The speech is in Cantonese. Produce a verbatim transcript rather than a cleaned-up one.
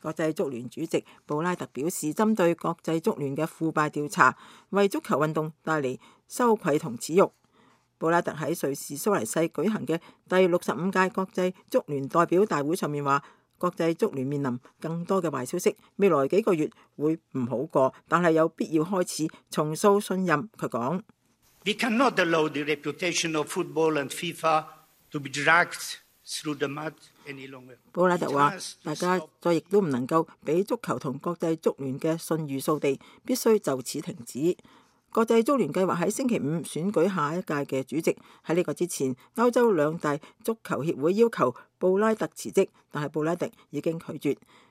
國際足聯主席布拉特表示，針對國際足聯嘅腐敗調查，為足球運動帶嚟羞愧同恥辱。布拉特喺瑞士蘇黎世舉行嘅第六十五屆國際足聯代表大會上面話，國際足聯面臨更多嘅壞消息，未來幾個月會唔好過，但係有必要開始重塑信任。佢講： We cannot allow the reputation of football and FIFA to be dragged through the mud any longer。 布拉特話：大家再亦都唔能夠俾足球同國際足聯嘅信譽掃地，必須就此停止。國際足聯計劃喺星期五選舉下一屆嘅主席。喺呢個之前，歐洲兩大足球協會要求布拉特辭職，但係布拉特已經拒絕。